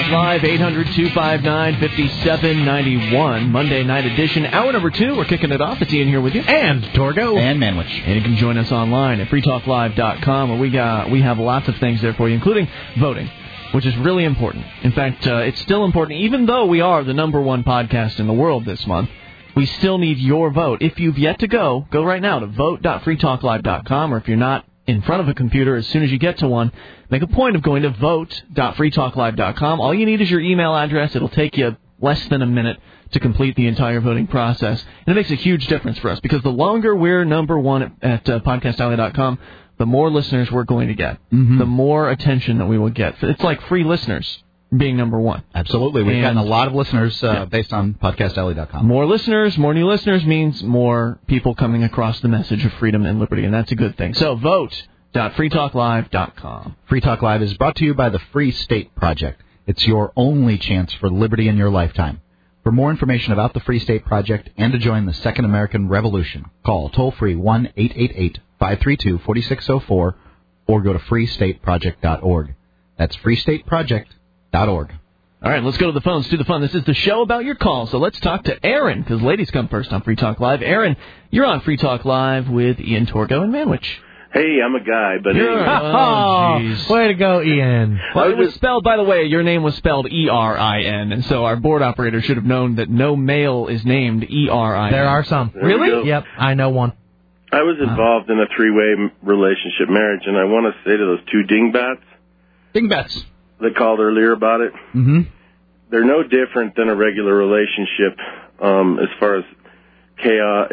Live, 800-259-5791, Monday night edition. Hour number 2, we're kicking it off. It's Ian here with you. And Torgo. And Manwich. And you can join us online at freetalklive.com, where we have lots of things there for you, including voting, which is really important. In fact, it's still important, even though we are the number one podcast in the world this month. We still need your vote. If you've yet to go right now to vote.freetalklive.com, or if you're not in front of a computer, as soon as you get to one, make a point of going to vote.freetalklive.com. All you need is your email address. It'll take you less than a minute to complete the entire voting process. And it makes a huge difference for us, because the longer we're number one at podcastalley.com, the more listeners we're going to get, the more attention that we will get. It's like free listeners being number one. Absolutely. We've gotten a lot of listeners based on podcastalley.com. More listeners, more new listeners means more people coming across the message of freedom and liberty, and that's a good thing. So vote.freetalklive.com. Free Talk Live is brought to you by the Free State Project. It's your only chance for liberty in your lifetime. For more information about the Free State Project and to join the Second American Revolution, call toll-free 1-888-532-4604 or go to freestateproject.org. That's freestateproject.org. All right, let's go to the phones, do the fun. This is the show about your call, so let's talk to Aaron, because ladies come first on Free Talk Live. Aaron, you're on Free Talk Live with Ian, Torgo, and Manwich. Hey, I'm a guy, but jeez. Way to go, Ian. Well, it was spelled, by the way, your name was spelled E-R-I-N, and so our board operator should have known that no male is named E-R-I-N. There are some. Really? Yep, I know one. I was involved in a three-way relationship marriage, and I want to say to those two dingbats that called earlier about it, they're no different than a regular relationship as far as chaos.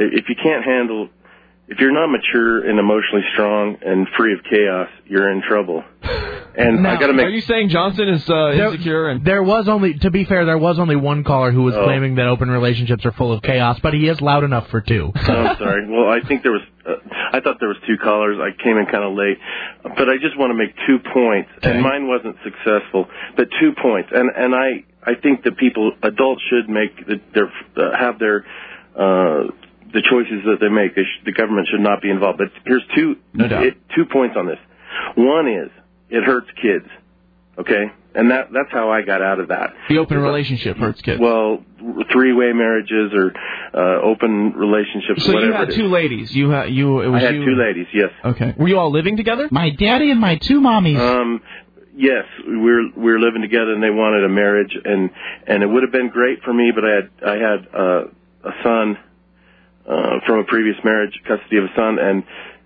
If you're not mature and emotionally strong and free of chaos, you're in trouble. And now, I got to make. Are you saying Johnson is insecure? And there was only one caller who was claiming that open relationships are full of chaos, but he is loud enough for two. Oh, I'm sorry. Well, I think there was. I thought there was two callers. I came in kind of late, but I just want to make 2 points, and mine wasn't successful. But 2 points, and I think that adults should make have their. The choices that they make. The government should not be involved. But here's 2 points on this. One is it hurts kids, okay? And that's how I got out of that. The open relationship hurts kids. Well, three-way marriages or open relationships, so whatever. So you had two ladies. I had two ladies, yes. Okay. Were you all living together? My daddy and my two mommies. Yes, we were living together, and they wanted a marriage, and it would have been great for me, but I had a son. From a previous marriage, custody of a son, and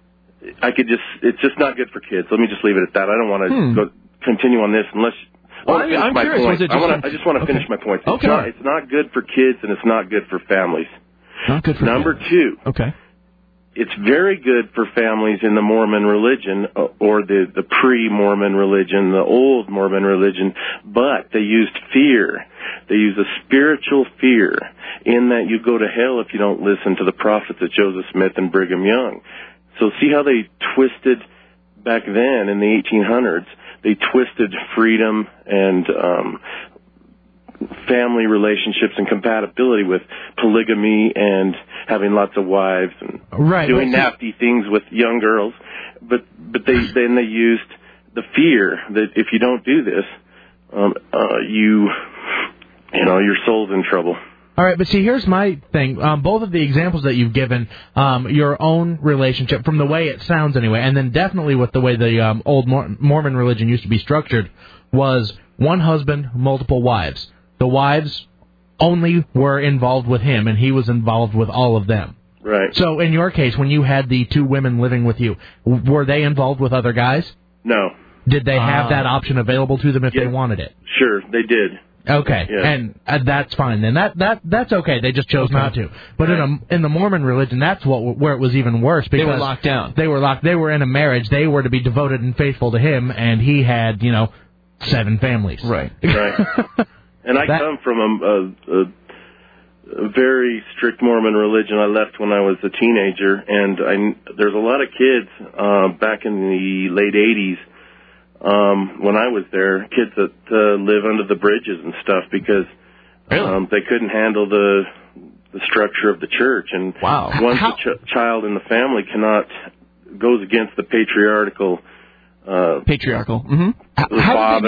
it's just not good for kids. Let me just leave it at that. I don't want to continue on this unless. I'm curious. I just want to finish my point. Okay. It's not good for kids, and it's not good for families. Not good for Number families. 2. Okay. It's very good for families in the Mormon religion or the pre-Mormon religion, the old Mormon religion, but they used fear. They use a spiritual fear in that you go to hell if you don't listen to the prophets of Joseph Smith and Brigham Young. So see how they twisted back then in the 1800s? They twisted freedom and family relationships and compatibility with polygamy and having lots of wives and doing nasty things with young girls. But they used the fear that if you don't do this, your soul's in trouble. All right, but see, here's my thing. Both of the examples that you've given, your own relationship, from the way it sounds anyway, and then definitely with the way the old Mormon religion used to be structured, was one husband, multiple wives. The wives only were involved with him, and he was involved with all of them. Right. So in your case, when you had the two women living with you, were they involved with other guys? No. Did they have that option available to them if they wanted it? Sure, they did. Okay, and that's fine then. That's okay. They just chose not to. But in the Mormon religion, that's where it was even worse, because they were locked down. They were in a marriage. They were to be devoted and faithful to him, and he had 7 families. Right. Right. And I come from a very strict Mormon religion. I left when I was a teenager, and there's a lot of kids back in the late 80s. When I was there, kids that live under the bridges and stuff because they couldn't handle the structure of the church. And once a child in the family goes against the patriarchal. The father,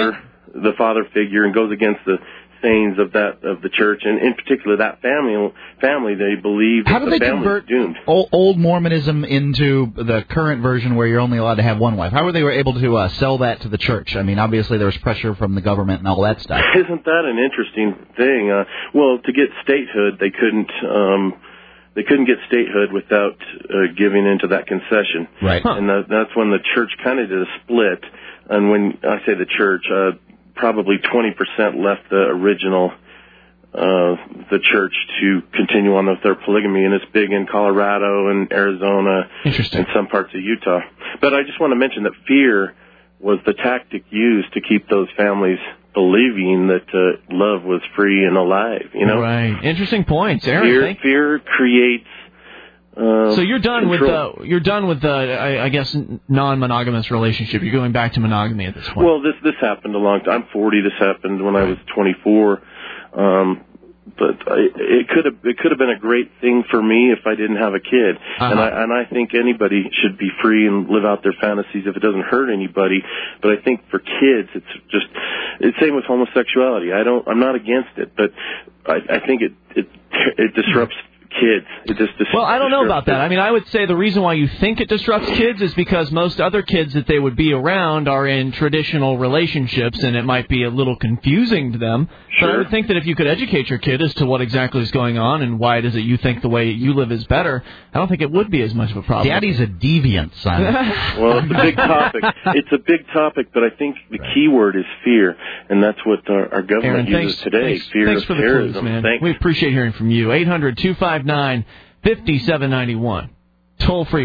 the father figure and goes against the sayings of the church, and in particular that family, they believe that the family is doomed. How did they convert old Mormonism into the current version where you're only allowed to have one wife? How were they able to sell that to the church? I mean, obviously there was pressure from the government and all that stuff. Isn't that an interesting thing? Well, to get statehood, they couldn't get statehood without giving into that concession. Right. And that's when the church kind of did a split. And when I say the church, probably 20% left the original, the church to continue on with their polygamy, and it's big in Colorado and Arizona and some parts of Utah. But I just want to mention that fear was the tactic used to keep those families believing that love was free and alive, you know? Right. Interesting points, Aaron. Fear creates so you're done control. with the I guess non-monogamous relationship. You're going back to monogamy at this point. Well, this happened a long time. I'm 40. This happened when I was 24. But it could have been a great thing for me if I didn't have a kid. And I think anybody should be free and live out their fantasies if it doesn't hurt anybody. But I think for kids, it's same with homosexuality. I'm not against it, but I think it disrupts kids. It just well, I don't know about that. I mean, I would say the reason why you think it disrupts kids is because most other kids that they would be around are in traditional relationships, and it might be a little confusing to them. Sure. But I would think that if you could educate your kid as to what exactly is going on and why it is that you think the way you live is better, I don't think it would be as much of a problem. Daddy's a deviant, son. Well, it's a big topic. It's a big topic, but I think the key word is fear, and that's what our government uses today. Fear of terrorism. Clues, man. Thanks. We appreciate hearing from you. 800-259-5791. Toll free,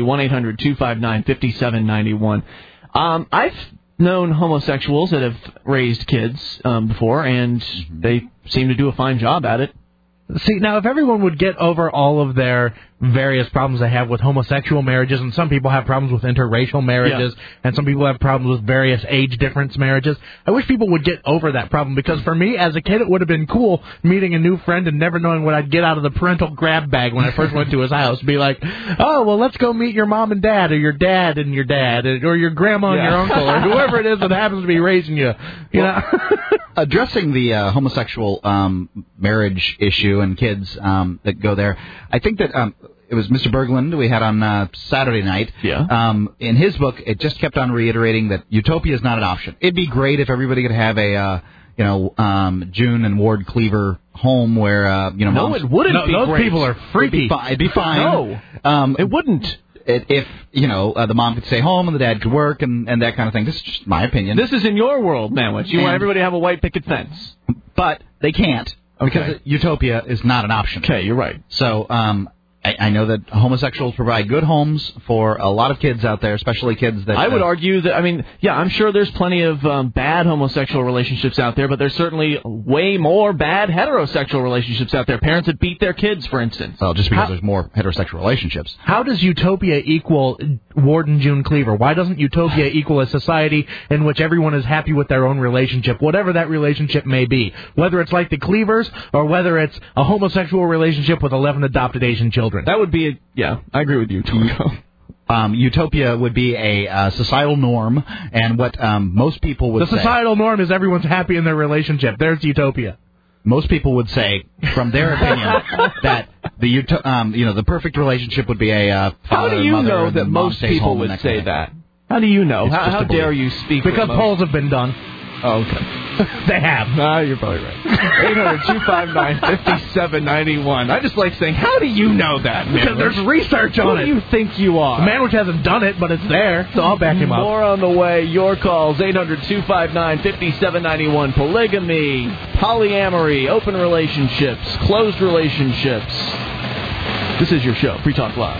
1-800-259-5791. I've known homosexuals that have raised kids before, and they seem to do a fine job at it. See, now, if everyone would get over all of their various problems they have with homosexual marriages, and some people have problems with interracial marriages, and some people have problems with various age difference marriages, I wish people would get over that problem, because for me, as a kid, it would have been cool meeting a new friend and never knowing what I'd get out of the parental grab bag when I first went to his house. Be like, oh, well, let's go meet your mom and dad, or your dad and your dad, or your grandma and your uncle, or whoever it is that happens to be raising you. You know? Addressing the homosexual marriage issue and kids that go there, I think that it was Mr. Berglund we had on Saturday night. Yeah. In his book, it just kept on reiterating that utopia is not an option. It'd be great if everybody could have a June and Ward Cleaver home where no, moms, it wouldn't be those great. people are freaky. It'd be fine. No, it wouldn't. If the mom could stay home and the dad could work and that kind of thing. This is just my opinion. This is in your world, Manwich. You want everybody to have a white picket fence. But they can't because utopia is not an option. Okay, you're right. So I know that homosexuals provide good homes for a lot of kids out there, especially kids that... I would argue that, I'm sure there's plenty of bad homosexual relationships out there, but there's certainly way more bad heterosexual relationships out there. Parents that beat their kids, for instance. Well, just because there's more heterosexual relationships. How does utopia equal Ward and June Cleaver? Why doesn't utopia equal a society in which everyone is happy with their own relationship, whatever that relationship may be? Whether it's like the Cleavers or whether it's a homosexual relationship with 11 adopted Asian children. That would be I agree with you, Tonko. Utopia would be a societal norm, and what most people would say... The societal norm is everyone's happy in their relationship. There's utopia. Most people would say, from their opinion, that the perfect relationship would be a father, How do you mother, know and that most people would say that? How do you know? How dare you speak? Because polls have been done. Oh, okay. They have. No, you're probably right. 800-259-5791. I just like saying, how do you know that, man? Because there's research on it. Who do you think you are? The man which hasn't done it, but it's there, so I'll back him up. More on the way. Your calls, 800-259-5791. Polygamy, polyamory, open relationships, closed relationships. This is your show, Free Talk Live.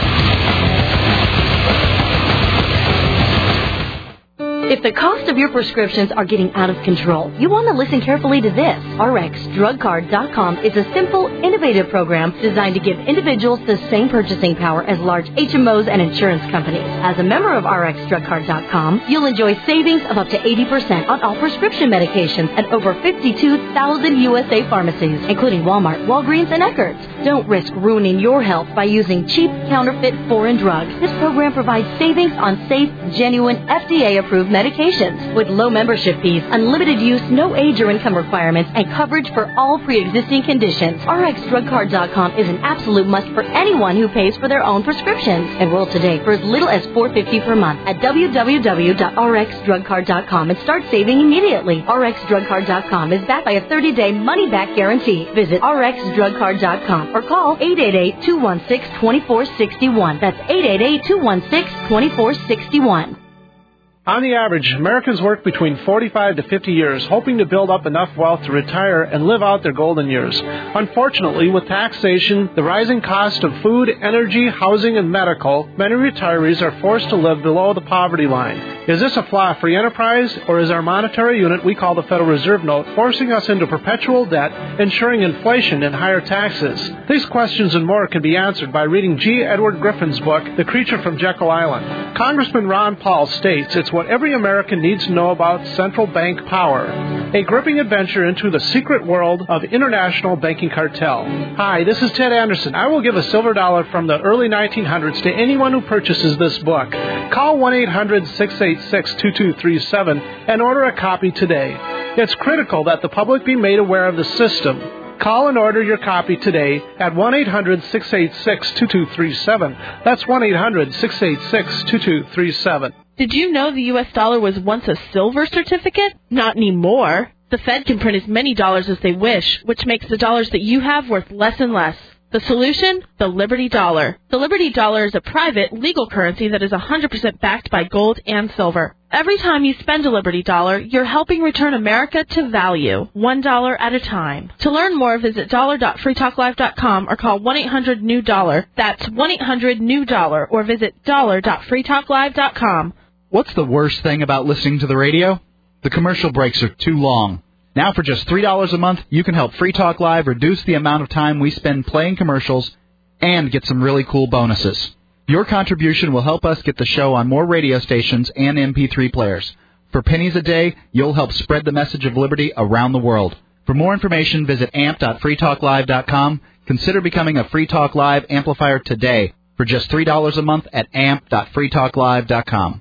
If the cost of your prescriptions are getting out of control, you want to listen carefully to this. RxDrugCard.com is a simple, innovative program designed to give individuals the same purchasing power as large HMOs and insurance companies. As a member of RxDrugCard.com, you'll enjoy savings of up to 80% on all prescription medications at over 52,000 USA pharmacies, including Walmart, Walgreens, and Eckerd's. Don't risk ruining your health by using cheap, counterfeit, foreign drugs. This program provides savings on safe, genuine, FDA-approved medications. With low membership fees, unlimited use, no age or income requirements, and coverage for all pre-existing conditions, RxDrugCard.com is an absolute must for anyone who pays for their own prescriptions. Enroll today for as little as $4.50 per month at www.rxdrugcard.com and start saving immediately. RxDrugCard.com is backed by a 30-day money-back guarantee. Visit RxDrugCard.com or call 888-216-2461. That's 888-216-2461. On the average, Americans work between 45 to 50 years, hoping to build up enough wealth to retire and live out their golden years. Unfortunately, with taxation, the rising cost of food, energy, housing, and medical, many retirees are forced to live below the poverty line. Is this a flaw-free enterprise, or is our monetary unit we call the Federal Reserve Note forcing us into perpetual debt, ensuring inflation and higher taxes? These questions and more can be answered by reading G. Edward Griffin's book, The Creature from Jekyll Island. Congressman Ron Paul states it's what every American needs to know about central bank power. A gripping adventure into the secret world of international banking cartel. Hi, this is Ted Anderson. I will give a silver dollar from the early 1900s to anyone who purchases this book. Call 1-800-686-2237 and order a copy today. It's critical that the public be made aware of the system. Call and order your copy today at 1-800-686-2237. That's 1-800-686-2237. Did you know the U.S. dollar was once a silver certificate? Not anymore. The Fed can print as many dollars as they wish, which makes the dollars that you have worth less and less. The solution? The Liberty Dollar. The Liberty Dollar is a private, legal currency that is 100% backed by gold and silver. Every time you spend a Liberty Dollar, you're helping return America to value, $1 at a time. To learn more, visit dollar.freetalklive.com or call 1-800-NEW-DOLLAR. That's 1-800-NEW-DOLLAR or visit dollar.freetalklive.com. What's the worst thing about listening to the radio? The commercial breaks are too long. Now for just $3 a month, you can help Free Talk Live reduce the amount of time we spend playing commercials and get some really cool bonuses. Your contribution will help us get the show on more radio stations and MP3 players. For pennies a day, you'll help spread the message of liberty around the world. For more information, visit amp.freetalklive.com. Consider becoming a Free Talk Live amplifier today for just $3 a month at amp.freetalklive.com.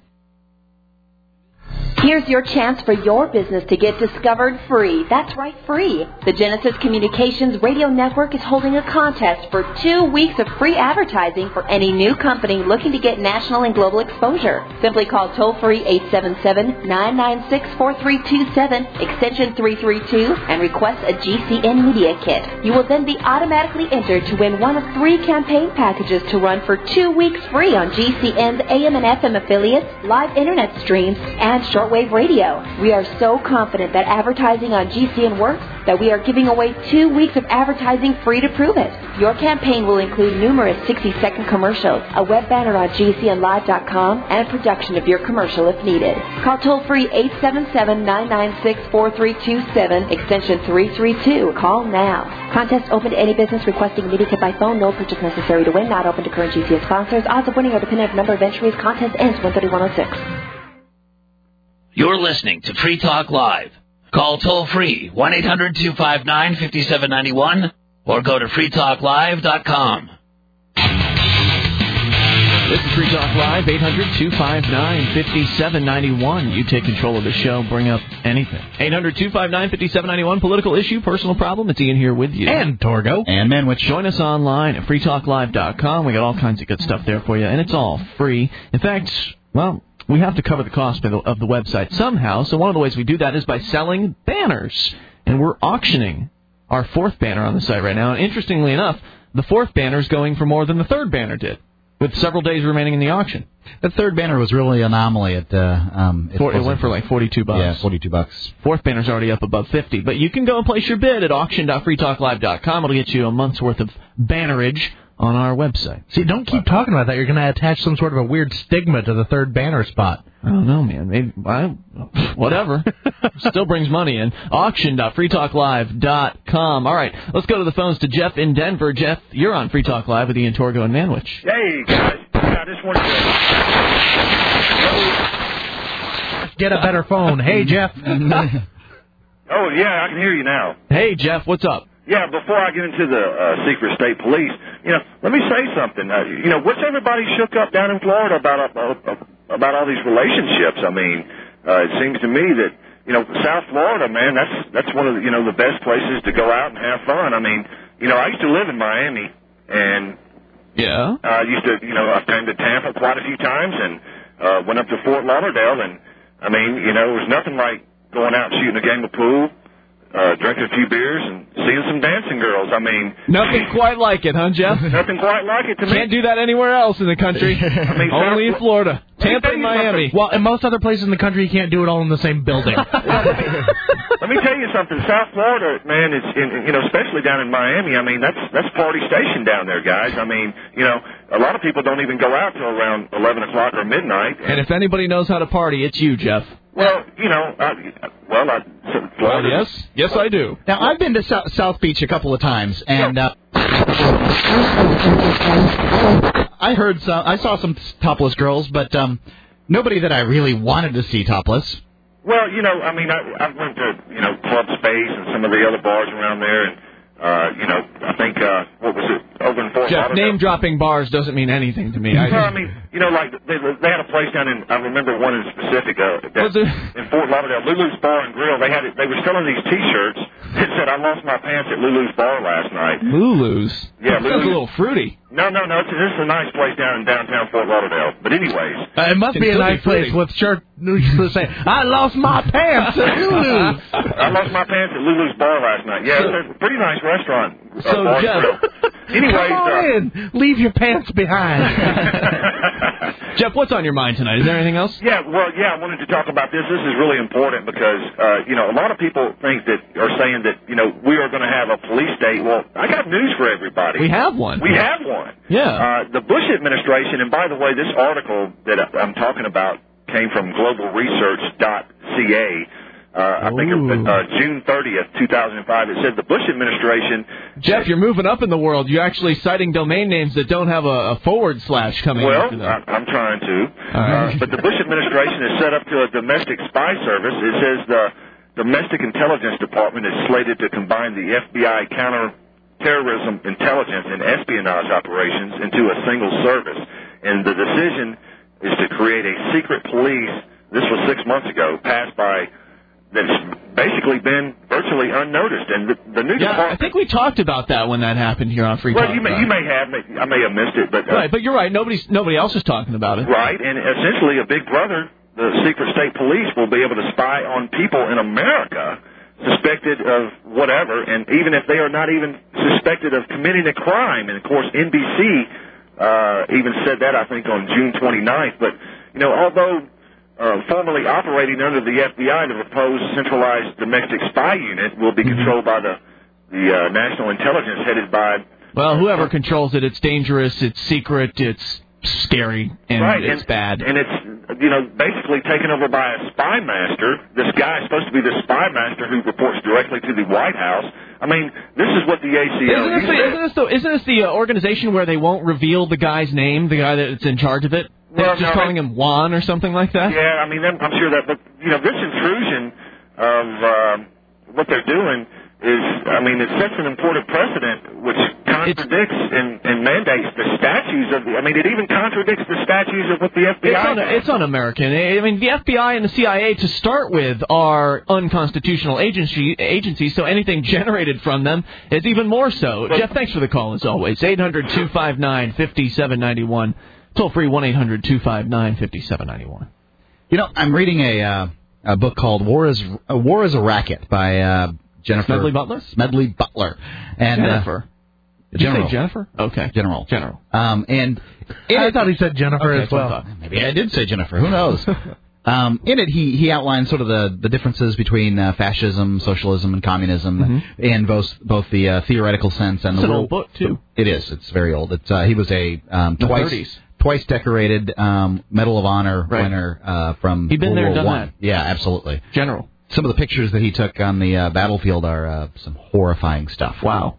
Here's your chance for your business to get discovered free. That's right, free. The Genesis Communications Radio Network is holding a contest for 2 weeks of free advertising for any new company looking to get national and global exposure. Simply call toll-free 877-996-4327, extension 332, and request a GCN Media Kit. You will then be automatically entered to win one of 3 campaign packages to run for 2 weeks free on GCN's AM and FM affiliates, live internet streams, and shortwave radio. We are so confident that advertising on GCN works that we are giving away 2 weeks of advertising free to prove it. Your campaign will include numerous 60-second commercials, a web banner on GCNlive.com, and production of your commercial if needed. Call toll-free 877-996-4327, extension 332. Call now. Contest open to any business requesting a media kit by phone. No purchase necessary to win. Not open to current GCN sponsors. Odds of winning are dependent on number of entries. Contest ends 1/31/06. You're listening to Free Talk Live. Call toll-free 1-800-259-5791 or go to freetalklive.com. This is Free Talk Live, 800-259-5791. You take control of the show, bring up anything. 800-259-5791, political issue, personal problem. It's Ian here with you. And Torgo. And Manwich. Join us online at freetalklive.com. We got all kinds of good stuff there for you, and it's all free. In fact, well, we have to cover the cost of the website somehow, so one of the ways we do that is by selling banners. And we're auctioning our 4th banner on the site right now. And interestingly enough, the 4th banner is going for more than the 3rd banner did, with several days remaining in the auction. The 3rd banner was really an anomaly. It went for like $42. Yeah, $42. 4th banner's already up above $50. But you can go and place your bid at auction.freetalklive.com. It'll get you a month's worth of bannerage on our website. See, don't keep talking about that. You're going to attach some sort of a weird stigma to the 3rd banner spot. I don't know, man. Maybe whatever. Still brings money in. Auction.freetalklive.com. All right, let's go to the phones to Jeff in Denver. Jeff, you're on Free Talk Live with Ian Torgo and Manwich. Hey, guys. I just wanted to... Get a better phone. Hey, Jeff. Oh, yeah, I can hear you now. Hey, Jeff, what's up? Yeah, before I get into the secret state police, let me say something. What's everybody shook up down in Florida about all these relationships? I mean, it seems to me that, South Florida, man, that's one of the, the best places to go out and have fun. I mean, I used to live in Miami, and I used to, I've been to Tampa quite a few times, and went up to Fort Lauderdale, and I mean, it was nothing like going out and shooting a game of pool, drinking a few beers, and seeing some dancing girls. I mean, nothing quite like it, huh, Jeff? Nothing quite like it to me. Can't do that anywhere else in the country. Only in Florida, Tampa, and Miami. Well, in most other places in the country, you can't do it all in the same building. Let me tell you something. South Florida, man, it's especially down in Miami. I mean, that's party station down there, guys. I mean, a lot of people don't even go out till around 11 o'clock or midnight. And if anybody knows how to party, it's you, Jeff. Well, Florida. Yes, I do. Now, I've been to South Beach a couple of times, and I saw some topless girls, but nobody that I really wanted to see topless. Well, I mean, I went to, Club Space and some of the other bars around there, and, I think, what was it, over in Fort Jeff, Lauderdale? Name-dropping bars doesn't mean anything to me. Well, I mean, like, they had a place down in, I remember one in specific, in Fort Lauderdale, Lulu's Bar and Grill. They were selling these T-shirts that said, I lost my pants at Lulu's Bar last night. Lulu's? Yeah, Lulu's. Sounds a little fruity. No, this is a nice place down in downtown Fort Lauderdale. But anyways. It must be a nice place with shirt saying, I lost my pants at Lulu's. I lost my pants at Lulu's Bar last night. Yeah, it's a pretty nice restaurant. So, Jeff, anyways, come on in. Leave your pants behind. Jeff, what's on your mind tonight? Is there anything else? I wanted to talk about this. This is really important because, a lot of people think that, are saying that, we are going to have a police state. Well, I got news for everybody. We have one. We have one. Yeah. The Bush administration, and by the way, this article that I'm talking about came from globalresearch.ca. I think it was June 30th, 2005. It said the Bush administration... Jeff, you're moving up in the world. You're actually citing domain names that don't have a / coming after them. I'm trying to. Right. But the Bush administration is set up to a domestic spy service. It says the Domestic Intelligence Department is slated to combine the FBI counterterrorism intelligence and espionage operations into a single service. And the decision is to create a secret police. This was 6 months ago, passed by... that's basically been virtually unnoticed, and the new department. I think we talked about that when that happened here on Free Talk. Well, you may have, I may have missed it, but right. But you're right. Nobody else is talking about it. Right, and essentially, a big brother, the secret state police, will be able to spy on people in America suspected of whatever, and even if they are not even suspected of committing a crime. And of course, NBC even said that, I think, on June 29th. But although formerly operating under the FBI, the proposed centralized domestic spy unit will be controlled by the National Intelligence headed by... Well, whoever controls it, it's dangerous, it's secret, it's scary, and it's bad. And it's, basically taken over by a spy master. This guy is supposed to be the spy master who reports directly to the White House. I mean, this is what the ACLU... Isn't this the organization where they won't reveal the guy's name, the guy that's in charge of it? They're just calling him Juan or something like that? Yeah, I mean, I'm sure that, but, this intrusion of what they're doing is, I mean, it sets an important precedent which contradicts and mandates the statutes of the, I mean, it even contradicts the statutes of what the FBI It's un-American. I mean, the FBI and the CIA, to start with, are unconstitutional agencies, so anything generated from them is even more so. Jeff, thanks for the call, as always. 800-259-5791. Toll free 1-800-259-5791. I'm reading a book called War is a Racket by Jennifer Smedley Butler. And Jennifer. Did you say Jennifer? Okay. General. And I thought he said Jennifer as well. Maybe I did say Jennifer. Who knows? In it, he outlines sort of the differences between fascism, socialism, and communism in both the theoretical sense and the real. It's an old book too. It is. It's very old. He was a twice decorated Medal of Honor winner from He'd been World there, War done I. that. Yeah, absolutely. General. Some of the pictures that he took on the battlefield are some horrifying stuff. Wow.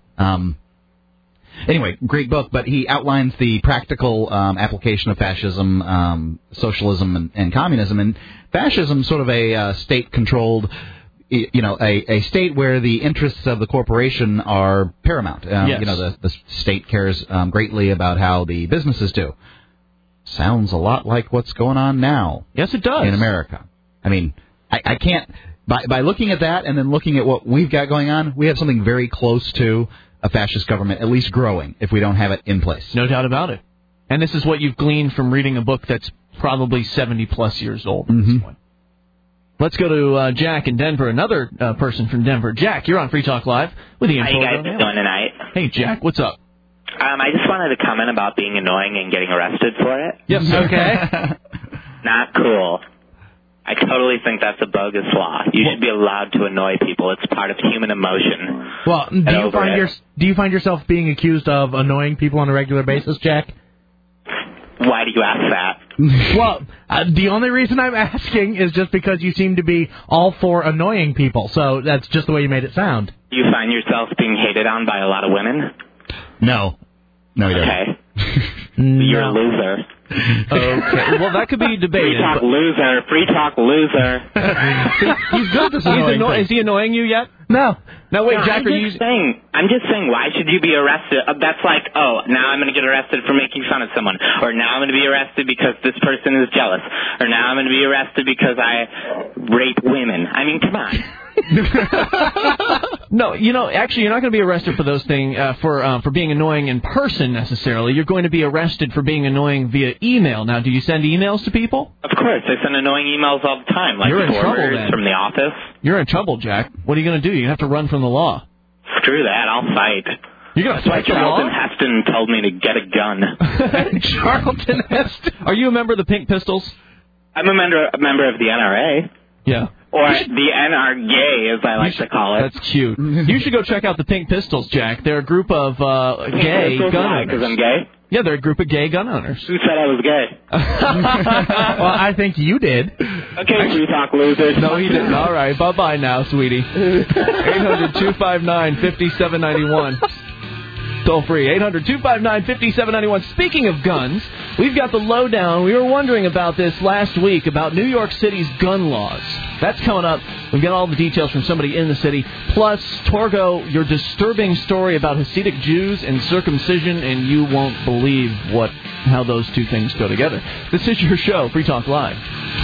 Anyway, great book, but he outlines the practical application of fascism, socialism, and communism. And fascism, sort of a state-controlled, a state where the interests of the corporation are paramount. Yes. The state cares greatly about how the businesses do. Sounds a lot like what's going on now. Yes, it does. In America. I mean, I can't. By looking at that and then looking at what we've got going on, we have something very close to a fascist government, at least growing, if we don't have it in place. No doubt about it. And this is what you've gleaned from reading a book that's probably 70-plus years old at this point. Let's go to Jack in Denver, another person from Denver. Jack, you're on Free Talk Live with Ian. How you guys doing tonight? Hey, Jack, what's up? I just wanted to comment about being annoying and getting arrested for it. Yes, okay. Not cool. I totally think that's a bogus law. You should be allowed to annoy people. It's part of human emotion. Well, do you find yourself being accused of annoying people on a regular basis, Jack? Why do you ask that? Well, the only reason I'm asking is just because you seem to be all for annoying people. So that's just the way you made it sound. Do you find yourself being hated on by a lot of women? No. No, you don't. Okay. You're a loser. Okay. Well, that could be debated. Free talk loser. Free talk loser. He's good. Is he annoying you yet? No. No, wait, no, Jack, I'm just saying, why should you be arrested? That's like, oh, now I'm going to get arrested for making fun of someone. Or now I'm going to be arrested because this person is jealous. Or now I'm going to be arrested because I rape women. I mean, come on. No, actually, you're not going to be arrested for those things, for being annoying in person necessarily. You're going to be arrested for being annoying via email. Now, do you send emails to people? Of course. I send annoying emails all the time, like forwarders from the office. You're in trouble, Jack. What are you going to do? You're going to have to run from the law. Screw that. I'll fight. You're going to fight the law? Charlton Heston told me to get a gun. Charlton Heston? Are you a member of the Pink Pistols? I'm a member of the NRA. Yeah. Or the NRA, as I like to call it. That's cute. You should go check out the Pink Pistols, Jack. They're a group of gay gun owners. Because I'm gay? Yeah, they're a group of gay gun owners. Who said I was gay? Well, I think you did. Okay, Free Talk losers. No, he didn't. All right, bye-bye now, sweetie. 800-259-5791. Toll free, 800-259-5791. Speaking of guns, we've got the lowdown. We were wondering about this last week, about New York City's gun laws. That's coming up. We've got all the details from somebody in the city. Plus, Torgo, your disturbing story about Hasidic Jews and circumcision, and you won't believe how those two things go together. This is your show, Free Talk Live.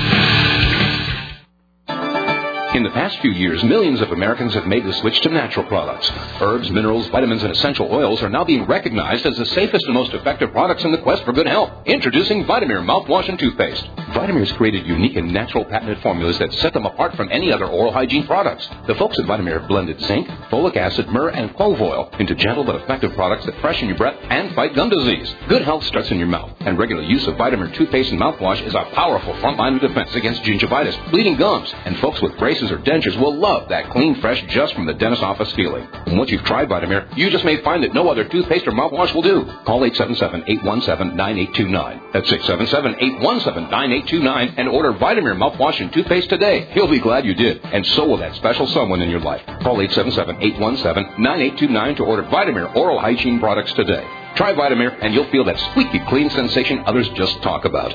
In the past few years, millions of Americans have made the switch to natural products. Herbs, minerals, vitamins, and essential oils are now being recognized as the safest and most effective products in the quest for good health. Introducing Vitamir mouthwash and toothpaste. Vitamir's created unique and natural patented formulas that set them apart from any other oral hygiene products. The folks at Vitamir have blended zinc, folic acid, myrrh, and clove oil into gentle but effective products that freshen your breath and fight gum disease. Good health starts in your mouth, and regular use of Vitamir toothpaste and mouthwash is a powerful front line of defense against gingivitis, bleeding gums, and folks with braces or dentures will love that clean, fresh, just from the dentist's office feeling. And once you've tried Vitamir, you just may find that no other toothpaste or mouthwash will do. Call 877-817-9829. That's 677-817-9829 and order Vitamir mouthwash and toothpaste today. You'll be glad you did, and so will that special someone in your life. Call 877-817-9829 to order Vitamir oral hygiene products today. Try Vitamir, and you'll feel that squeaky clean sensation others just talk about.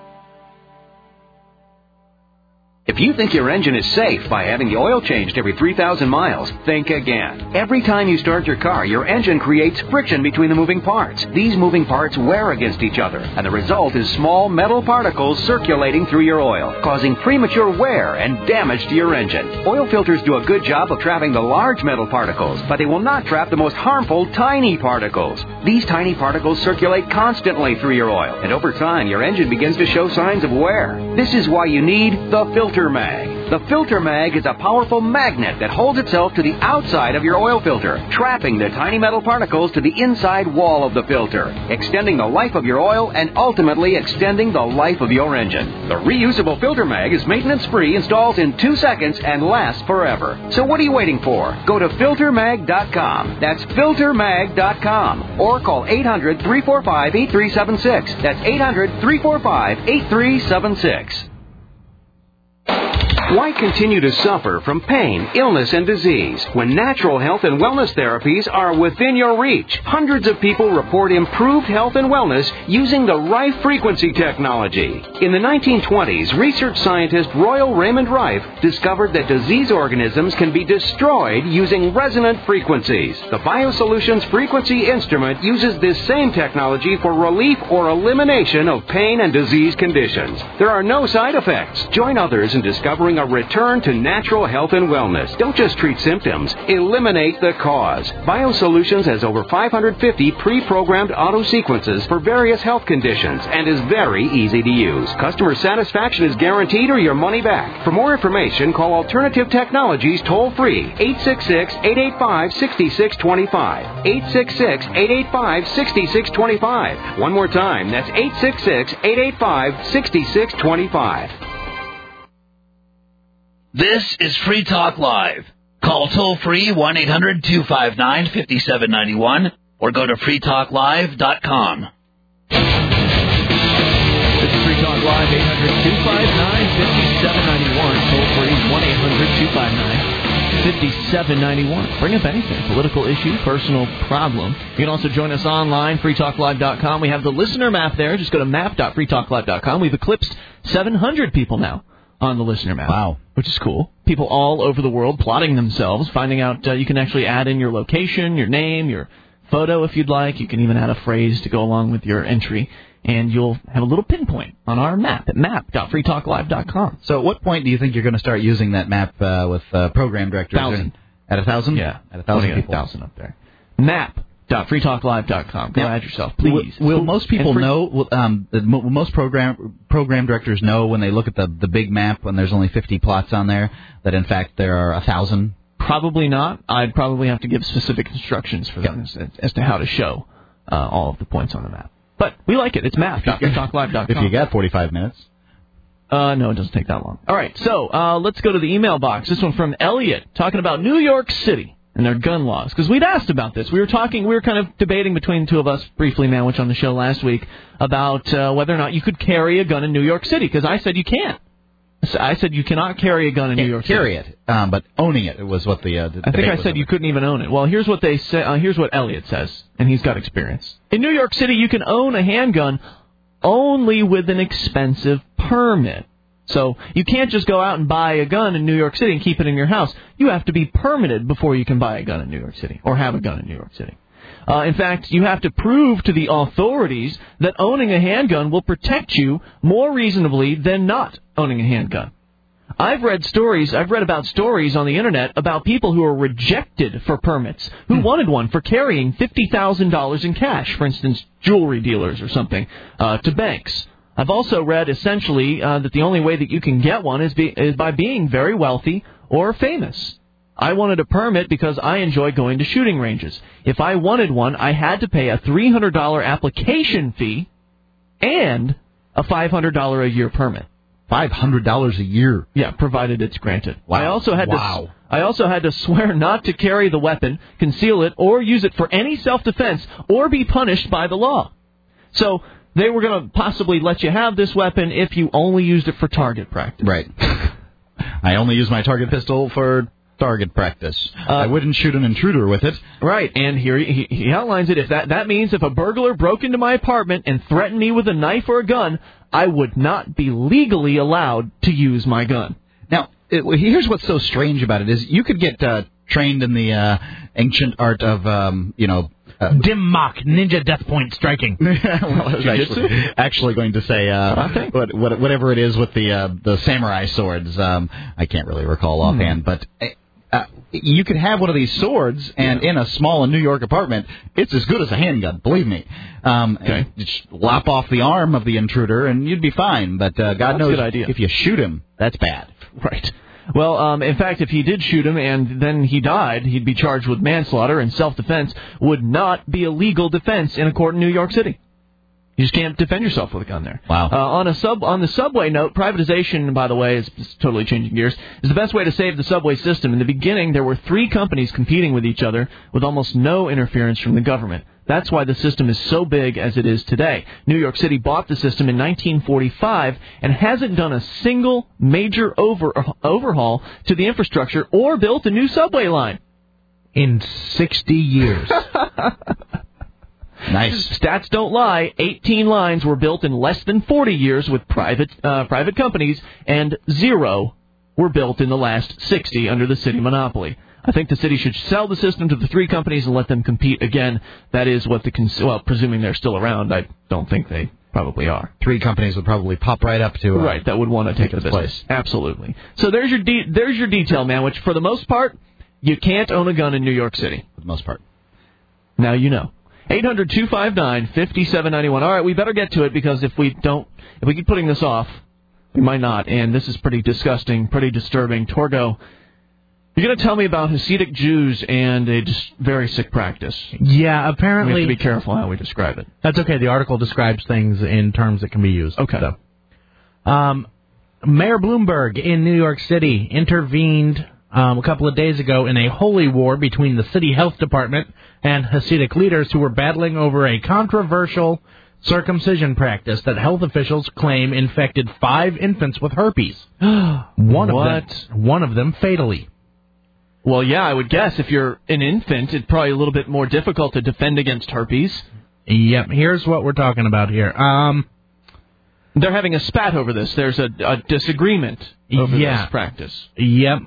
If you think your engine is safe by having the oil changed every 3,000 miles, think again. Every time you start your car, your engine creates friction between the moving parts. These moving parts wear against each other, and the result is small metal particles circulating through your oil, causing premature wear and damage to your engine. Oil filters do a good job of trapping the large metal particles, but they will not trap the most harmful tiny particles. These tiny particles circulate constantly through your oil, and over time, your engine begins to show signs of wear. This is why you need the Filter Mag. The Filter Mag is a powerful magnet that holds itself to the outside of your oil filter, trapping the tiny metal particles to the inside wall of the filter, extending the life of your oil and ultimately extending the life of your engine. The reusable Filter Mag is maintenance-free, installs in 2 seconds, and lasts forever. So what are you waiting for? Go to FilterMag.com. That's FilterMag.com. Or call 800-345-8376. That's 800-345-8376. Why continue to suffer from pain, illness, and disease when natural health and wellness therapies are within your reach? Hundreds of people report improved health and wellness using the Rife frequency technology. In the 1920s, research scientist Royal Raymond Rife discovered that disease organisms can be destroyed using resonant frequencies. The BioSolutions frequency instrument uses this same technology for relief or elimination of pain and disease conditions. There are no side effects. Join others in discovering a return to natural health and wellness. Don't just treat symptoms. Eliminate the cause. BioSolutions has over 550 pre-programmed auto-sequences for various health conditions and is very easy to use. Customer satisfaction is guaranteed or your money back. For more information, call Alternative Technologies toll-free, 866-885-6625. 866-885-6625. One more time, that's 866-885-6625. This is Free Talk Live. Call toll-free 1-800-259-5791 or go to freetalklive.com. This is Free Talk Live, 800-259-5791. Toll-free 1-800-259-5791. Bring up anything. Political issue, personal problem. You can also join us online, freetalklive.com. We have the listener map there. Just go to map.freetalklive.com. We've eclipsed 700 people now on the listener map. Wow. Which is cool. People all over the world plotting themselves, finding out you can actually add in your location, your name, your photo if you'd like. You can even add a phrase to go along with your entry, and you'll have a little pinpoint on our map at map.freetalklive.com. So at what point do you think you're going to start using that map with program directors? 1,000. At 1,000? Yeah. At 1,000 people. 1,000 up there. Map.freetalklive.com. Go add yourself, please. Will most people know, will most program directors know when they look at the big map when there's only 50 plots on there that in fact there are 1,000? Probably not. I'd probably have to give specific instructions for them as to how to show all of the points on the map. But we like it. It's map.freetalklive.com. If you got 45 minutes. No, it doesn't take that long. All right, so let's go to the email box. This one from Elliot talking about New York City and their gun laws. Because we'd asked about this. We were kind of debating between the two of us briefly, Manwich, on the show last week about whether or not you could carry a gun in New York City. Because I said you can't. I said you cannot carry a gun in New York City. Carry it, but owning it was what the I think I said you couldn't even own it. Well, here's what they say. Here's what Elliot says, and he's got experience. In New York City, you can own a handgun only with an expensive permit. So you can't just go out and buy a gun in New York City and keep it in your house. You have to be permitted before you can buy a gun in New York City or have a gun in New York City. In fact, you have to prove to the authorities that owning a handgun will protect you more reasonably than not owning a handgun. I've read about stories on the internet about people who were rejected for permits, who wanted one for carrying $50,000 in cash, for instance, jewelry dealers or something, to banks. I've also read, essentially, that the only way that you can get one is by being very wealthy or famous. I wanted a permit because I enjoy going to shooting ranges. If I wanted one, I had to pay a $300 application fee and a $500 a year permit. $500 a year? Yeah, provided it's granted. Wow. I also had to swear not to carry the weapon, conceal it, or use it for any self-defense, or be punished by the law. So they were going to possibly let you have this weapon if you only used it for target practice. Right. I only use my target pistol for target practice. I wouldn't shoot an intruder with it. Right, and here he outlines it. If that means if a burglar broke into my apartment and threatened me with a knife or a gun, I would not be legally allowed to use my gun. Now, here's what's so strange about it is you could get trained in the ancient art of, Dim Mak, ninja death point striking. Well, I was actually going to say whatever it is with the samurai swords. I can't really recall offhand, but you could have one of these swords, and in a small New York apartment, it's as good as a handgun, believe me. Just lop off the arm of the intruder, and you'd be fine. But God knows, if you shoot him, that's bad. Right. Well, in fact, if he did shoot him and then he died, he'd be charged with manslaughter, and self-defense would not be a legal defense in a court in New York City. You just can't defend yourself with a gun there. Wow. On the subway note, privatization, by the way, is totally changing gears, is the best way to save the subway system. In the beginning, there were 3 companies competing with each other with almost no interference from the government. That's why the system is so big as it is today. New York City bought the system in 1945 and hasn't done a single major overhaul to the infrastructure or built a new subway line. In 60 years. Nice. Stats don't lie. 18 lines were built in less than 40 years with private companies, and 0 were built in the last 60 under the city monopoly. I think the city should sell the system to the 3 companies and let them compete again. That is what presuming they're still around. I don't think they probably are. 3 companies would probably pop right up to right, that would want to take the business. Place. Absolutely. So there's your detail, man, which for the most part, you can't own a gun in New York City. For the most part. Now you know. 800-259-5791. All right, we better get to it because if we keep putting this off, we might not. And this is pretty disgusting, pretty disturbing. Torgo, you're going to tell me about Hasidic Jews and a just very sick practice. Yeah, apparently... We have to be careful how we describe it. That's okay. The article describes things in terms that can be used. Okay. So. Mayor Bloomberg in New York City intervened a couple of days ago in a holy war between the city health department and Hasidic leaders who were battling over a controversial circumcision practice that health officials claim infected 5 infants with herpes. One of them fatally. Well, yeah, I would guess if you're an infant, it's probably a little bit more difficult to defend against herpes. Yep, here's what we're talking about here. They're having a spat over this. There's a disagreement over this practice. Yep.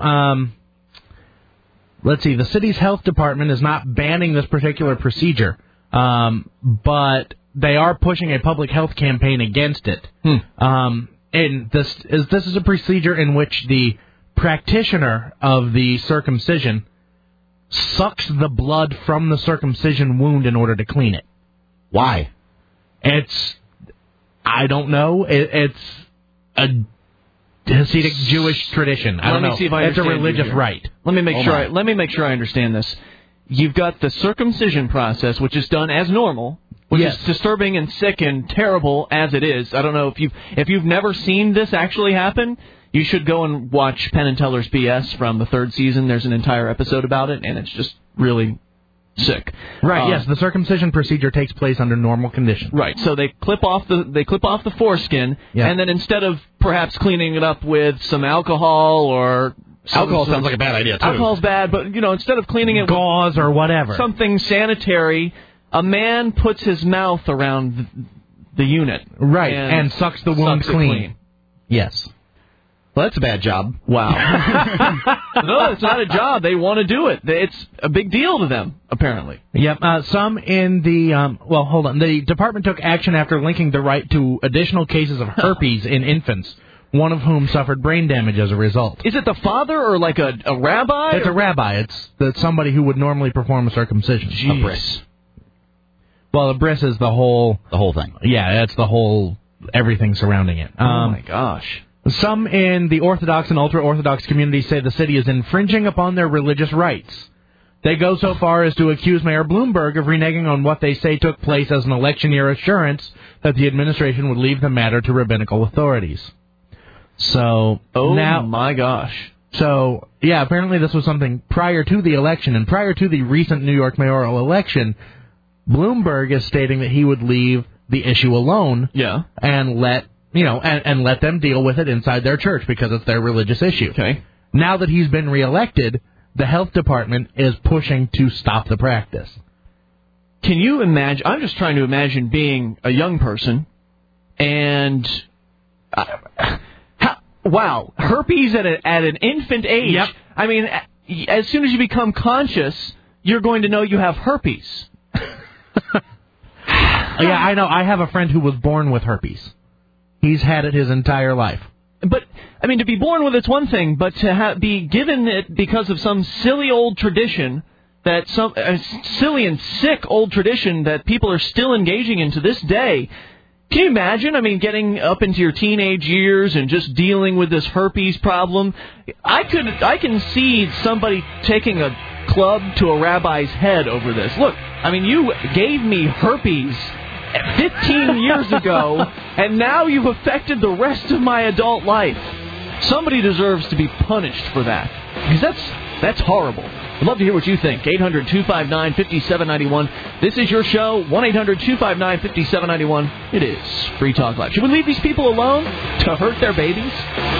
Let's see. The city's health department is not banning this particular procedure, but they are pushing a public health campaign against it. And this is a procedure in which the practitioner of the circumcision sucks the blood from the circumcision wound in order to clean it. Why? I don't know. It's a Hasidic Jewish tradition. I don't know. See if I it's a religious here. rite. Let me make sure I understand this. You've got the circumcision process, which is done as normal, which is disturbing and sick and terrible as it is. I don't know if you've never seen this actually happen. You should go and watch Penn and Teller's BS from the 3rd season. There's an entire episode about it, and it's just really sick. Right. Yes, the circumcision procedure takes place under normal conditions. Right. So they clip off the foreskin, and then instead of perhaps cleaning it up with some alcohol or alcohol sounds like a bad idea too. Alcohol's bad, but instead of cleaning it gauze or whatever, something sanitary, a man puts his mouth around the unit, right, and sucks the wound clean. Yes. Well, that's a bad job. Wow. No, it's not a job. They want to do it. It's a big deal to them, apparently. Yep. Some in the... hold on. The department took action after linking the right to additional cases of herpes in infants, one of whom suffered brain damage as a result. Is it the father or like a rabbi? It's a rabbi. It's somebody who would normally perform a circumcision. Jeez. A bris. Well, a bris is the whole thing. Yeah, it's the whole everything surrounding it. Oh, my gosh. Some in the Orthodox and ultra-Orthodox community say the city is infringing upon their religious rights. They go so far as to accuse Mayor Bloomberg of reneging on what they say took place as an election year assurance that the administration would leave the matter to rabbinical authorities. So, my gosh. So, yeah, apparently this was something prior to the election, and prior to the recent New York mayoral election, Bloomberg is stating that he would leave the issue alone and let them deal with it inside their church because it's their religious issue. Okay. Now that he's been reelected, the health department is pushing to stop the practice. Can you imagine? I'm just trying to imagine being a young person and... wow, herpes at an infant age. Yep. I mean, as soon as you become conscious, you're going to know you have herpes. Yeah, I know. I have a friend who was born with herpes. He's had it his entire life. But, I mean, to be born with it's one thing, but to be given it because of some silly old tradition, silly and sick old tradition that people are still engaging in to this day. Can you imagine? I mean, getting up into your teenage years and just dealing with this herpes problem. I can see somebody taking a club to a rabbi's head over this. Look, I mean, you gave me herpes 15 years ago, and now you've affected the rest of my adult life. Somebody deserves to be punished for that. Because that's horrible. I'd love to hear what you think. 800-259-5791. This is your show. 1-800-259-5791. It is Free Talk Live. Should we leave these people alone to hurt their babies?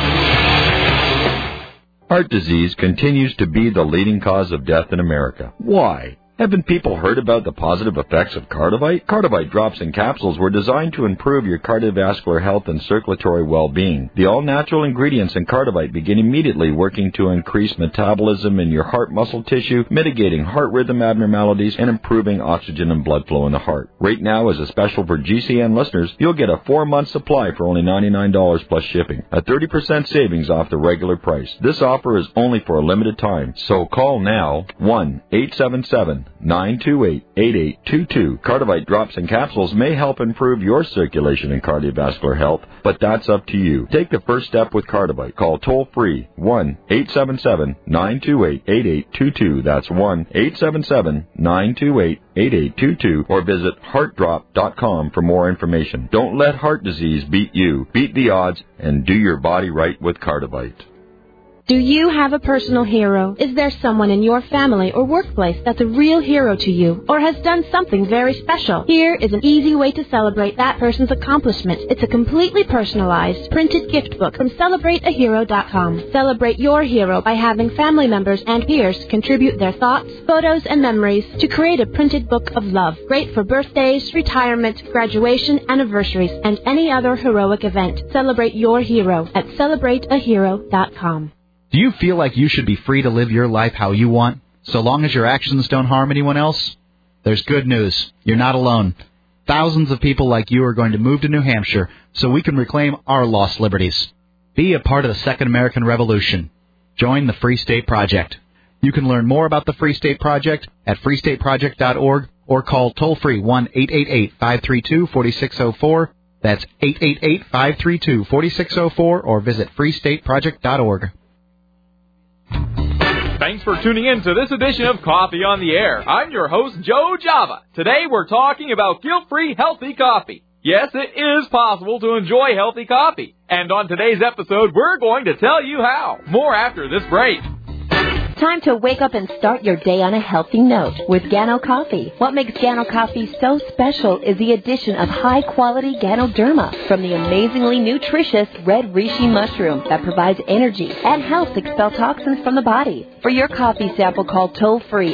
Heart disease continues to be the leading cause of death in America. Why? Haven't people heard about the positive effects of Cardivite? Cardivite drops and capsules were designed to improve your cardiovascular health and circulatory well-being. The all-natural ingredients in Cardivite begin immediately working to increase metabolism in your heart muscle tissue, mitigating heart rhythm abnormalities, and improving oxygen and blood flow in the heart. Right now, as a special for GCN listeners, you'll get a 4-month supply for only $99 plus shipping, a 30% savings off the regular price. This offer is only for a limited time, so call now, 1-877-928-8822. Cardivite drops and capsules may help improve your circulation and cardiovascular health, but that's up to you. Take the first step with Cardivite. Call toll-free 1-877-928-8822. That's 1-877-928-8822. Or visit heartdrop.com for more information. Don't let heart disease beat you. Beat the odds and do your body right with Cardivite. Do you have a personal hero? Is there someone in your family or workplace that's a real hero to you or has done something very special? Here is an easy way to celebrate that person's accomplishment. It's a completely personalized printed gift book from CelebrateAhero.com. Celebrate your hero by having family members and peers contribute their thoughts, photos, and memories to create a printed book of love. Great for birthdays, retirement, graduation, anniversaries, and any other heroic event. Celebrate your hero at CelebrateAhero.com. Do you feel like you should be free to live your life how you want, so long as your actions don't harm anyone else? There's good news. You're not alone. Thousands of people like you are going to move to New Hampshire so we can reclaim our lost liberties. Be a part of the Second American Revolution. Join the Free State Project. You can learn more about the Free State Project at freestateproject.org or call toll-free 1-888-532-4604. That's 888-532-4604 or visit freestateproject.org. Thanks for tuning in to this edition of Coffee on the Air. I'm your host, Joe Java. Today we're talking about guilt-free healthy coffee. Yes, it is possible to enjoy healthy coffee. And on today's episode, we're going to tell you how. More after this break. Time to wake up and start your day on a healthy note with Gano Coffee. What makes Gano Coffee so special is the addition of high-quality Ganoderma from the amazingly nutritious red reishi mushroom that provides energy and helps expel toxins from the body. For your coffee sample, call toll-free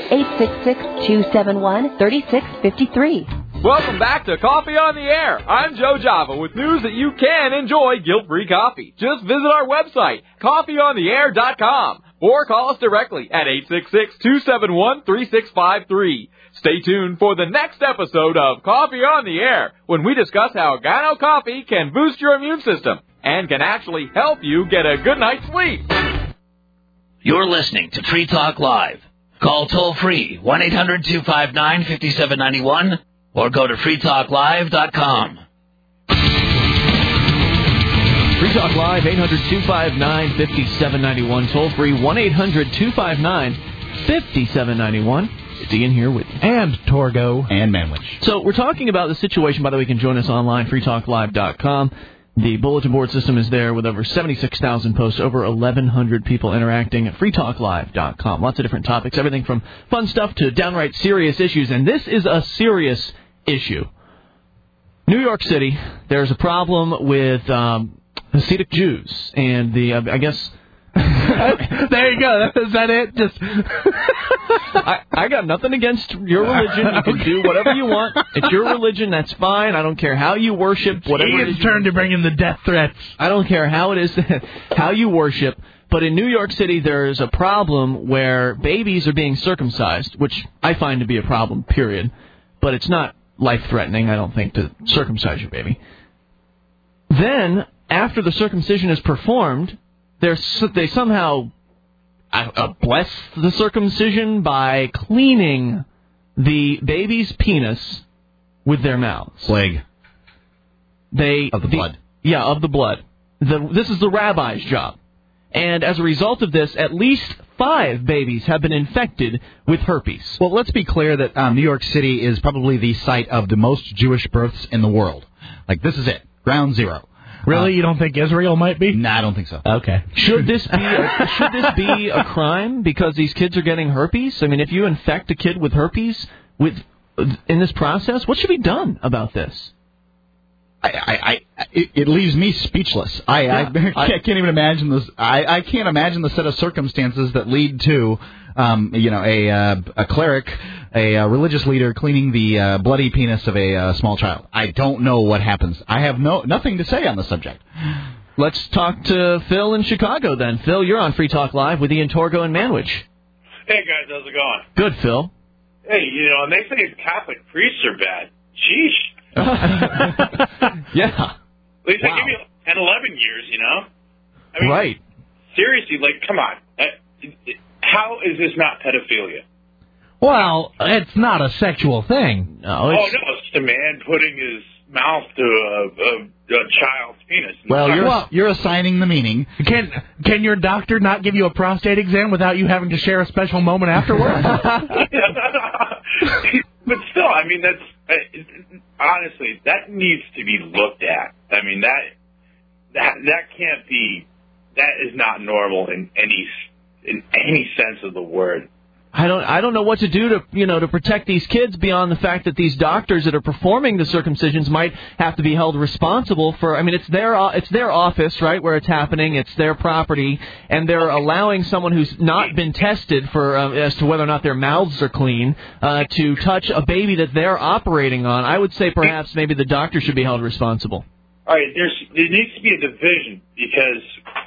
866-271-3653. Welcome back to Coffee on the Air. I'm Joe Java with news that you can enjoy guilt-free coffee. Just visit our website, coffeeontheair.com. Or call us directly at 866-271-3653. Stay tuned for the next episode of Coffee on the Air, when we discuss how Gano Coffee can boost your immune system and can actually help you get a good night's sleep. You're listening to Free Talk Live. Call toll-free 1-800-259-5791 or go to freetalklive.com. Free Talk Live, 800-259-5791. Toll free, 1-800-259-5791. It's Ian here with you. And Torgo. And Manwich. So we're talking about the situation. By the way, you can join us online, freetalklive.com. The bulletin board system is there with over 76,000 posts, over 1,100 people interacting at freetalklive.com. Lots of different topics, everything from fun stuff to downright serious issues. And this is a serious issue. New York City, there's a problem with Hasidic Jews, and I guess... There you go. Is that it? Just I got nothing against your religion. You can do whatever you want. It's your religion. That's fine. I don't care how you worship. Whatever it's turn to bring in the death threats. I don't care how it is, how you worship. But in New York City, there's a problem where babies are being circumcised, which I find to be a problem, period. But it's not life-threatening, I don't think, to circumcise your baby. Then, after the circumcision is performed, they somehow bless the circumcision by cleaning the baby's penis with their mouths. Plague. Of the blood. Yeah, of the blood. This is the rabbi's job. And as a result of this, at least 5 babies have been infected with herpes. Well, let's be clear that New York City is probably the site of the most Jewish births in the world. Like, this is it. Ground zero. Really? You don't think Israel might be? Nah, I don't think so. Okay. Should this be a crime because these kids are getting herpes? I mean, if you infect a kid with herpes in this process, what should be done about this? It leaves me speechless. I can't even imagine this. I can't imagine the set of circumstances that lead to, a cleric, a religious leader cleaning the bloody penis of a small child. I don't know what happens. I have nothing to say on the subject. Let's talk to Phil in Chicago then. Phil, you're on Free Talk Live with Ian Torgo and Manwich. Hey guys, how's it going? Good, Phil. Hey, and they say Catholic priests are bad. Sheesh. Yeah. At least they give you 10, 11 years, I mean, right. Seriously, come on. How is this not pedophilia? Well, it's not a sexual thing. No, it's just a man putting his mouth to a child's penis. Well, you're assigning the meaning. Can your doctor not give you a prostate exam without you having to share a special moment afterwards? But still, I mean, that's honestly, that needs to be looked at. I mean, that can't be. That is not normal in any sense of the word. I don't know what to do to protect these kids beyond the fact that these doctors that are performing the circumcisions might have to be held responsible for. I mean, it's their office, right, where it's happening. It's their property, and they're allowing someone who's not been tested for as to whether or not their mouths are clean to touch a baby that they're operating on. I would say perhaps maybe the doctor should be held responsible. All right, there needs to be a division because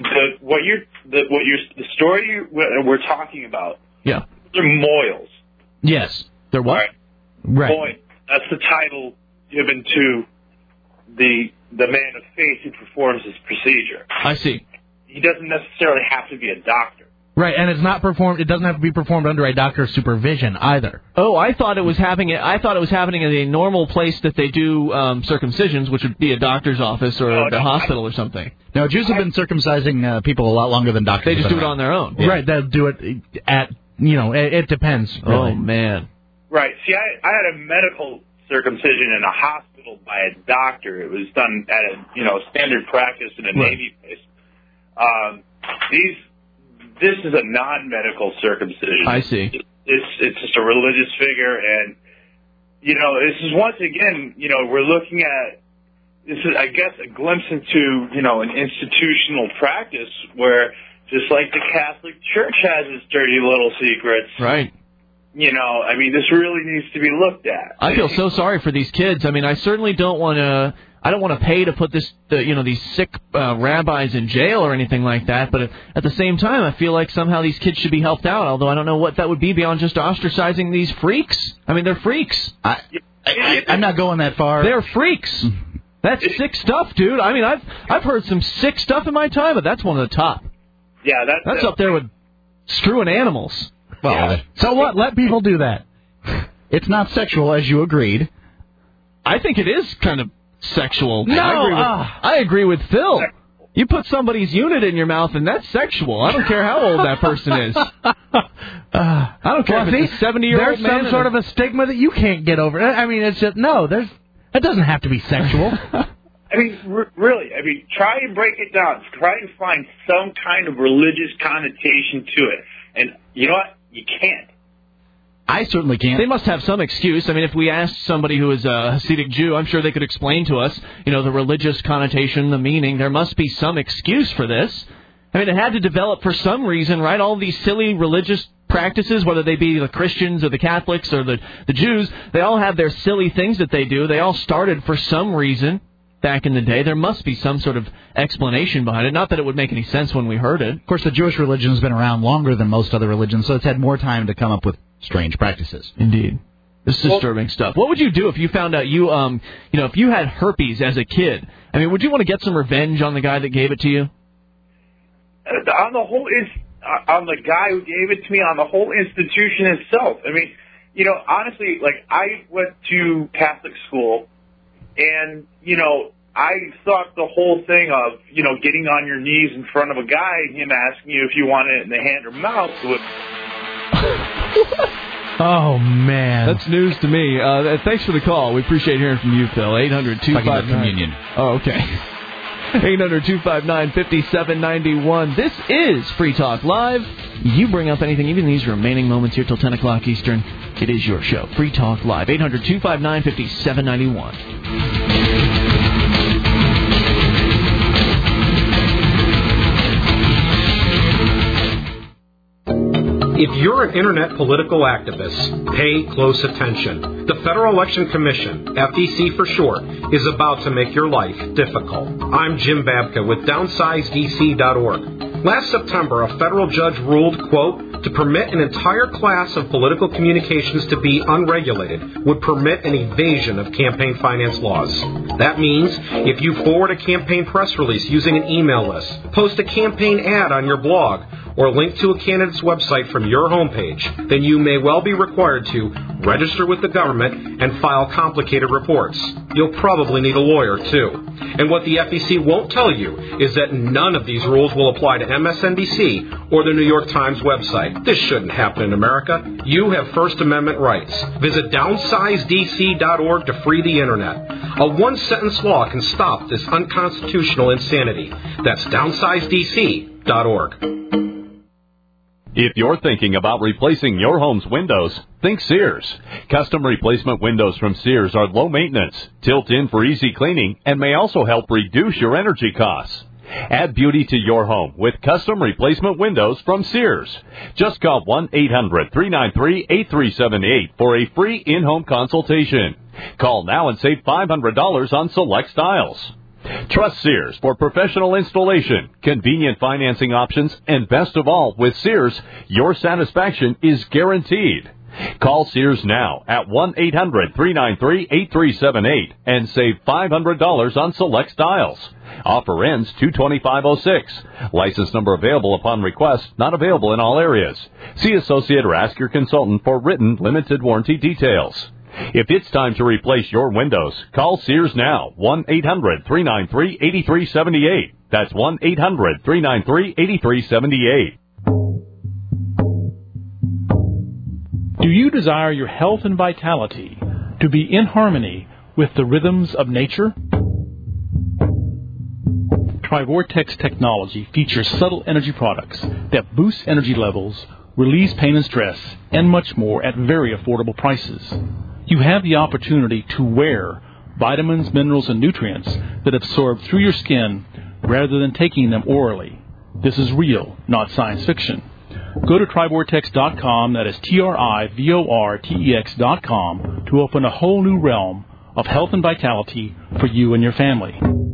the story we're talking about. Yeah. They're moils. Yes. They're what? Right. Moil. That's the title given to the man of faith who performs this procedure. I see. He doesn't necessarily have to be a doctor. Right, and it's not performed. It doesn't have to be performed under a doctor's supervision either. Oh, I thought it was happening in a normal place that they do circumcisions, which would be a doctor's office or the hospital or something. No, Jews have been circumcising people a lot longer than doctors. They just do it on their own. Yeah. Right, they'll do it at. It depends. Really. Oh, man. Right. See, I had a medical circumcision in a hospital by a doctor. It was done at a standard practice in a Navy base. This is a non-medical circumcision. I see. It's just a religious figure, and this is once again, we're looking at this is, I guess, a glimpse into an institutional practice where. Just like the Catholic Church has its dirty little secrets. Right. I mean, this really needs to be looked at. I feel so sorry for these kids. I mean, I certainly don't want to. I don't want to pay to put these sick rabbis in jail or anything like that. But at the same time, I feel like somehow these kids should be helped out. Although I don't know what that would be beyond just ostracizing these freaks. I mean, they're freaks. I'm not going that far. They're freaks. That's sick stuff, dude. I mean, I've heard some sick stuff in my time, but that's one of the top. Yeah, that's up there with screwing animals. Well, so what? Let people do that. It's not sexual, as you agreed. I think it is kind of sexual. No, I agree with Phil. You put somebody's unit in your mouth, and that's sexual. I don't care how old that person is. I don't care if it's a 70-year-old man. There's some sort of a stigma that you can't get over. I mean, it's just it doesn't have to be sexual. I mean, really, try and break it down. Try and find some kind of religious connotation to it. And you know what? You can't. I certainly can't. They must have some excuse. I mean, if we asked somebody who is a Hasidic Jew, I'm sure they could explain to us, the religious connotation, the meaning. There must be some excuse for this. I mean, it had to develop for some reason, right? All these silly religious practices, whether they be the Christians or the Catholics or the Jews, they all have their silly things that they do. They all started for some reason. Back in the day, there must be some sort of explanation behind it. Not that it would make any sense when we heard it. Of course, the Jewish religion has been around longer than most other religions, so it's had more time to come up with strange practices. Indeed. This is disturbing stuff. What would you do if you found out if you had herpes as a kid? I mean, would you want to get some revenge on the guy that gave it to you? On the guy who gave it to me, on the whole institution itself. I mean, honestly, I went to Catholic school. And, I thought the whole thing of, getting on your knees in front of a guy, him asking you if you want it in the hand or mouth was... Oh, man. That's news to me. Thanks for the call. We appreciate hearing from you, Phil. 800-259... Talking about communion. Oh, okay. 800-259-5791. This is Free Talk Live. You bring up anything, even these remaining moments here till 10 o'clock Eastern. It is your show. Free Talk Live. 800-259-5791. If you're an internet political activist, pay close attention. The Federal Election Commission, FEC for short, is about to make your life difficult. I'm Jim Babka with DownsizeDC.org. Last September, a federal judge ruled, quote, to permit an entire class of political communications to be unregulated would permit an evasion of campaign finance laws. That means if you forward a campaign press release using an email list, post a campaign ad on your blog, or link to a candidate's website from your homepage, then you may well be required to register with the government and file complicated reports. You'll probably need a lawyer, too. And what the FEC won't tell you is that none of these rules will apply to MSNBC or the New York Times website. This shouldn't happen in America. You have First Amendment rights. Visit DownsizeDC.org to free the Internet. A one-sentence law can stop this unconstitutional insanity. That's DownsizeDC.org. If you're thinking about replacing your home's windows, think Sears. Custom replacement windows from Sears are low maintenance, tilt in for easy cleaning, and may also help reduce your energy costs. Add beauty to your home with custom replacement windows from Sears. Just call 1-800-393-8378 for a free in-home consultation. Call now and save $500 on select styles. Trust Sears for professional installation, convenient financing options, and best of all, with Sears, your satisfaction is guaranteed. Call Sears now at 1-800-393-8378 and save $500 on select styles. Offer ends 2/25/06. License number available upon request, not available in all areas. See associate or ask your consultant for written limited warranty details. If it's time to replace your windows, call Sears now, 1-800-393-8378. That's 1-800-393-8378. Do you desire your health and vitality to be in harmony with the rhythms of nature? Trivortex technology features subtle energy products that boost energy levels, release pain and stress, and much more at very affordable prices. You have the opportunity to wear vitamins, minerals, and nutrients that absorb through your skin rather than taking them orally. This is real, not science fiction. Go to Trivortex.com, that is TRIVORTEX.com, to open a whole new realm of health and vitality for you and your family.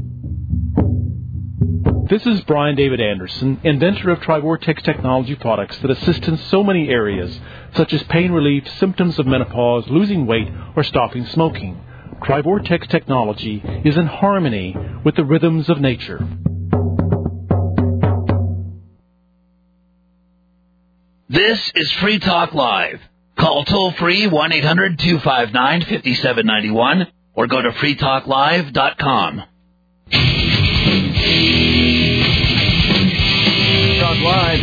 This is Brian David Anderson, inventor of Trivortex technology products that assist in so many areas, such as pain relief, symptoms of menopause, losing weight, or stopping smoking. Trivortex technology is in harmony with the rhythms of nature. This is Free Talk Live. Call toll-free 1-800-259-5791 or go to freetalklive.com. Talk Live,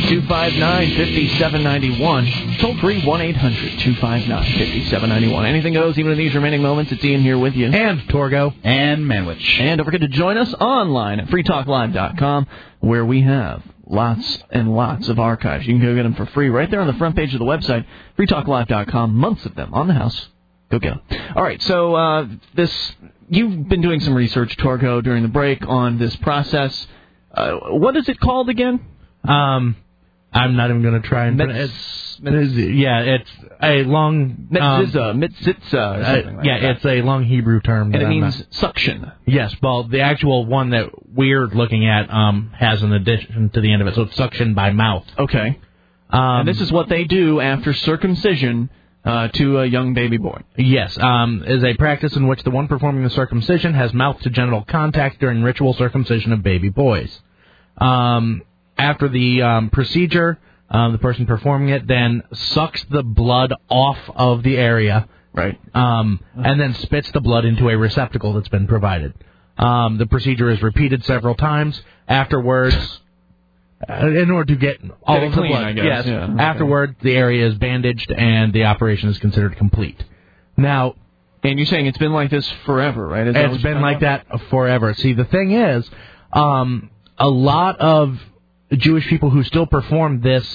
800-259-5791. Toll free, 1-800-259-5791. Anything goes, even in these remaining moments. It's Ian here with you. And Torgo. And Manwich. And don't forget to join us online at freetalklive.com, where we have lots and lots of archives. You can go get them for free right there on the front page of the website, freetalklive.com. Months of them on the house. Go get them. All right, so you've been doing some research, Torgo, during the break on this process. What is it called again? I'm not even going to try and... it's a long... Mitzitza. It's a long Hebrew term. And it means suction. Yes, well, the actual one that we're looking at has an addition to the end of it, so it's suction by mouth. Okay. And this is what they do after circumcision to a young baby boy. Yes, is a practice in which the one performing the circumcision has mouth-to-genital contact during ritual circumcision of baby boys. After the procedure, the person performing it then sucks the blood off of the area, right? And then spits the blood into a receptacle that's been provided. The procedure is repeated several times. Afterwards, in order to get all of the clean, blood, I guess. yes. Yeah, okay. Afterward, the area is bandaged and the operation is considered complete. Now, And you're saying it's been like this forever, right? It's been like that forever. See, the thing is, a lot of Jewish people who still perform this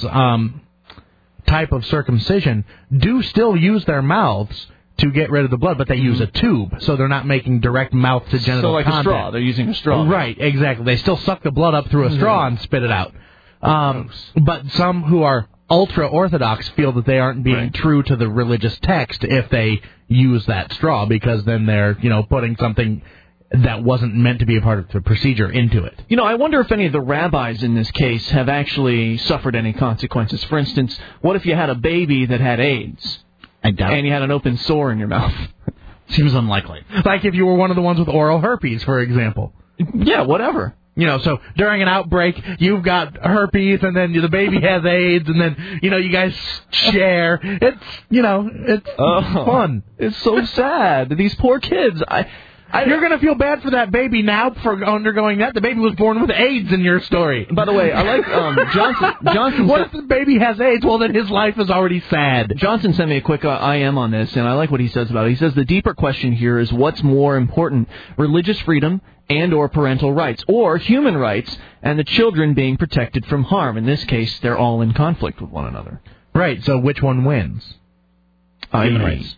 type of circumcision do still use their mouths to get rid of the blood, but they use a tube, so they're not making direct mouth-to-genital contact. So like a straw. They're using a straw. Right, exactly. They still suck the blood up through a straw and spit it out. But some who are ultra-Orthodox feel that they aren't being true to the religious text if they use that straw, because then they're, putting something that wasn't meant to be a part of the procedure into it. I wonder if any of the rabbis in this case have actually suffered any consequences. For instance, what if you had a baby that had AIDS? I doubt. And you had an open sore in your mouth? Seems unlikely. Like if you were one of the ones with oral herpes, for example. Yeah, whatever. So during an outbreak, you've got herpes, and then the baby has AIDS, and then, you guys share. It's, it's fun. It's so sad. These poor kids. You're going to feel bad for that baby now for undergoing that. The baby was born with AIDS in your story. By the way, I like Johnson. What if the baby has AIDS? Well, then his life is already sad. Johnson sent me a quick IM on this, and I like what he says about it. He says the deeper question here is what's more important, religious freedom and or parental rights, or human rights and the children being protected from harm. In this case, they're all in conflict with one another. Right, so which one wins? Human rights.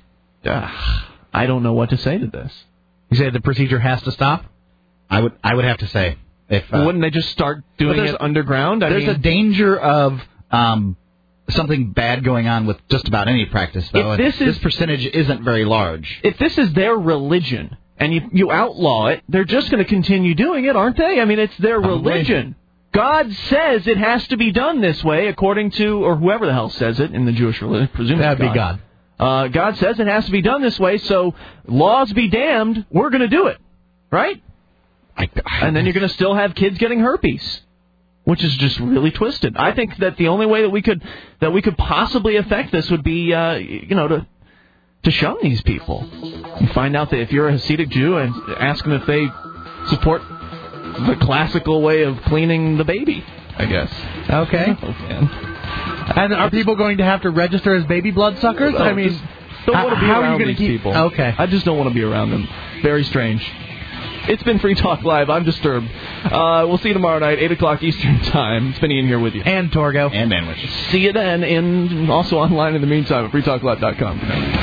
I don't know what to say to this. You say the procedure has to stop? I would have to say. Wouldn't they just start doing it underground? There's a danger of something bad going on with just about any practice, though. This percentage isn't very large. If this is their religion and you outlaw it, they're just going to continue doing it, aren't they? I mean, it's their religion. God says it has to be done this way according to, or whoever the hell says it in the Jewish religion. Presumably that'd be God. God says it has to be done this way, so laws be damned, we're going to do it, right? And then you're going to still have kids getting herpes, which is just really twisted. I think that the only way that we could possibly affect this would be, to shun these people and find out that if you're a Hasidic Jew and ask them if they support the classical way of cleaning the baby, I guess. Okay. Oh, man. And are people going to have to register as baby bloodsuckers? I mean, don't want to be around these people. Okay. I just don't want to be around them. Very strange. It's been Free Talk Live. I'm Disturbed. We'll see you tomorrow night, 8 o'clock Eastern Time. It's been Ian here with you. And Torgo. And Manwich. See you then, and also online in the meantime at freetalklive.com.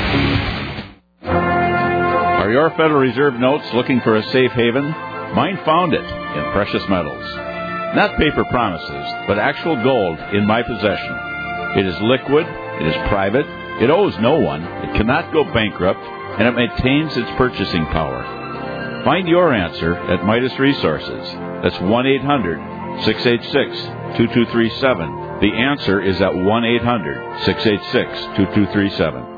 Are your Federal Reserve notes looking for a safe haven? Mine found it in precious metals. Not paper promises, but actual gold in my possession. It is liquid, it is private, it owes no one, it cannot go bankrupt, and it maintains its purchasing power. Find your answer at Midas Resources. That's 1-800-686-2237. The answer is at 1-800-686-2237.